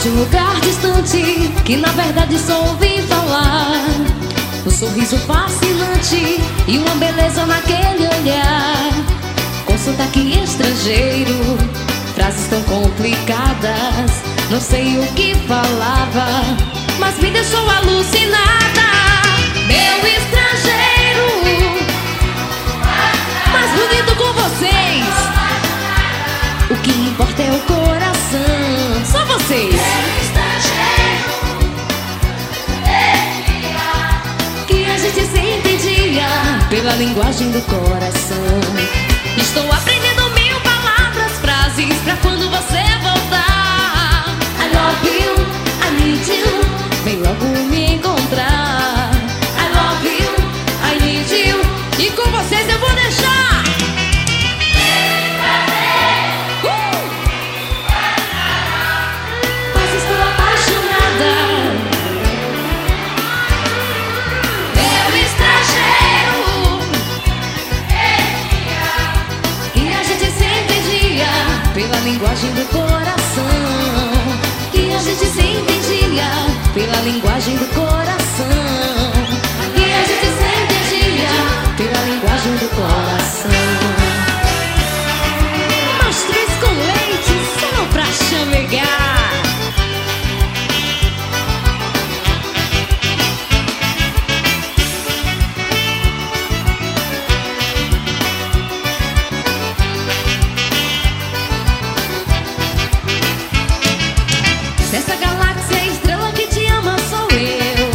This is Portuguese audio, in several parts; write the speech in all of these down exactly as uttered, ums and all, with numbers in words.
de um lugar distante que na verdade só ouvi falar. Um sorriso fascinante e uma beleza naquele olhar. Com sotaque estrangeiro, frases tão complicadas, não sei o que falava, mas me deixou alucinada. Meu estrangeiro, mais bonito com vocês. O que importa é o coração. Só vocês. Meu estrangeiro, Que a gente se entendia pela linguagem do coração. Estou aprendendo mil palavras, frases pra quando você voltar. I love you, I need you, vem logo me encontrar. I love you, I need you, e com vocês eu vou deixar. Uh! Mas estou apaixonada. Meu estrangeiro, e a gente se entendia pela linguagem do coração. E a gente se entendia pela linguagem do coração. E a gente se entendia pela linguagem do coração. Mais três com leite só pra chamegar. Nessa galáxia, a estrela que te ama sou eu.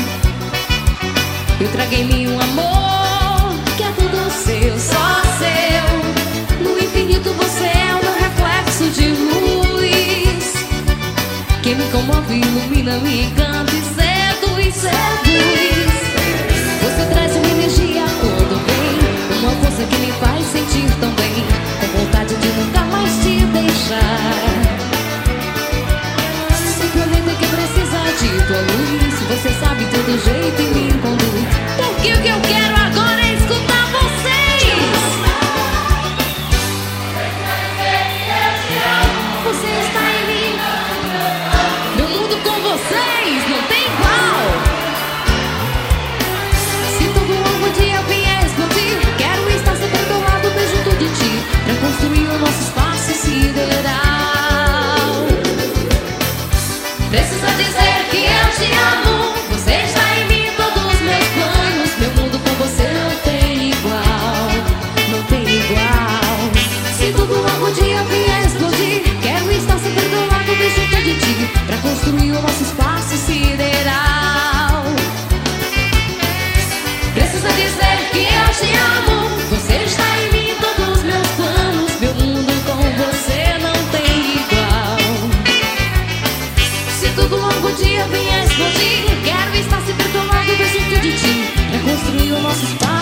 Eu trago em mim um amor que é tudo seu, só seu. No infinito você é o meu reflexo de luz, que me comove, ilumina, me encanta e seduz, seduz. Você traz uma energia quando vem, uma força que me faz sentir tão bem, com vontade de nunca mais te deixar. Que precisa de tua luz, você sabe todo jeito e me conduz. Porque o que eu quero agora é escutar vocês. Você está em mim, meu mundo com vocês não tem igual. Se todo algum dia vier explodir, quero estar sempre do lado, bem junto de ti, pra construir o nosso espaço sideral. Precisa dizer que eu te amo. Você está em mim, todos os meus planos. Meu mundo com você não tem igual, não tem igual. Se tudo algum dia vier explodir, quero estar sempre do lado, bem junto de ti, pra construir o nosso espaço sideral. Precisa dizer que eu te amo. Você está em mim, todos os meus planos. Meu mundo com você não tem igual. Se tudo algum dia vier explodir, quero estar sempre do lado, bem junto de ti, pra construir o nosso espaço.